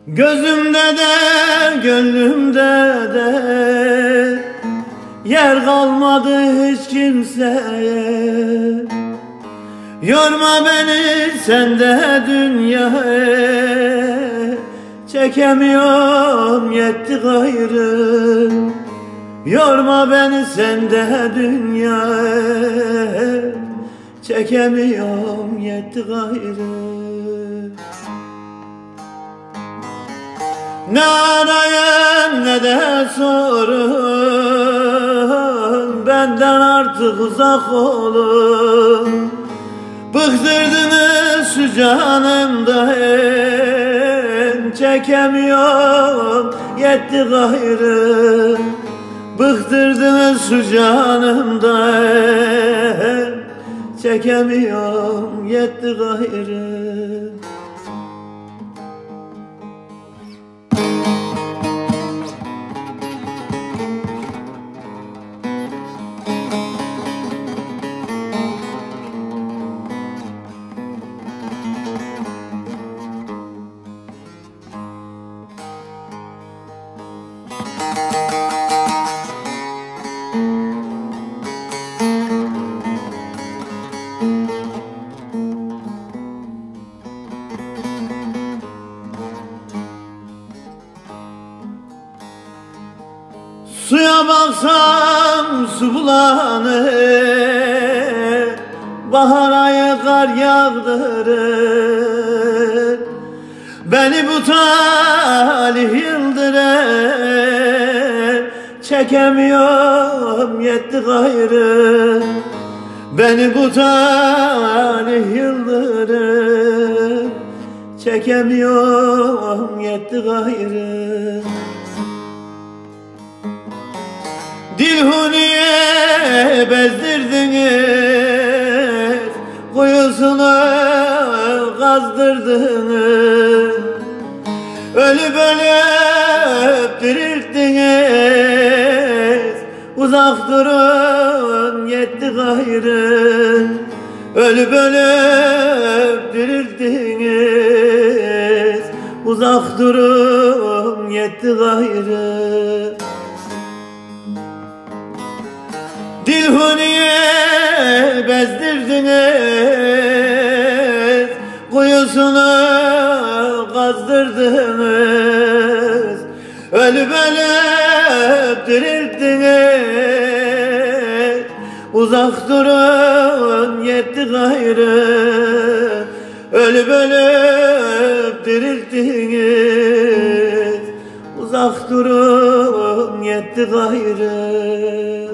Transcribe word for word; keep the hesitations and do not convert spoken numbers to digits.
Gözümde de gönlümde de yer kalmadı hiç kimseye. Yorma beni sen de dünyaya, çekemiyorum yetti gayrı. Yorma beni sen de dünyaya, çekemiyorum yetti gayrı. Ne arayın ne de sorun, benden artık uzak olun. Bıktırdınız şu canımdan, çekemiyorum yetti gayrı. Bıktırdınız şu canımdan, çekemiyorum yetti gayrı. Suya baksam su bulanır, bahar ayı kar yağdırır. Beni bu talih yıldırır, çekemiyorum yetti gayrı. Beni bu talih yıldırır, çekemiyorum yetti gayrı. Dilhuniye bezdirdiniz, kuyusunu kazdırdınız. Ölüp ölüp dirilttiniz, uzak durun yetti gayrı. Ölüp ölüp dirilttiniz, uzak durun yetti gayrı. Dilhuniye bezdirdiniz, kuyusunu kazdırdınız. Ölüp ölüp dirilttiniz, uzak durun yetti gayrı. Ölüp ölüp dirilttiniz, uzak durun yetti gayrı.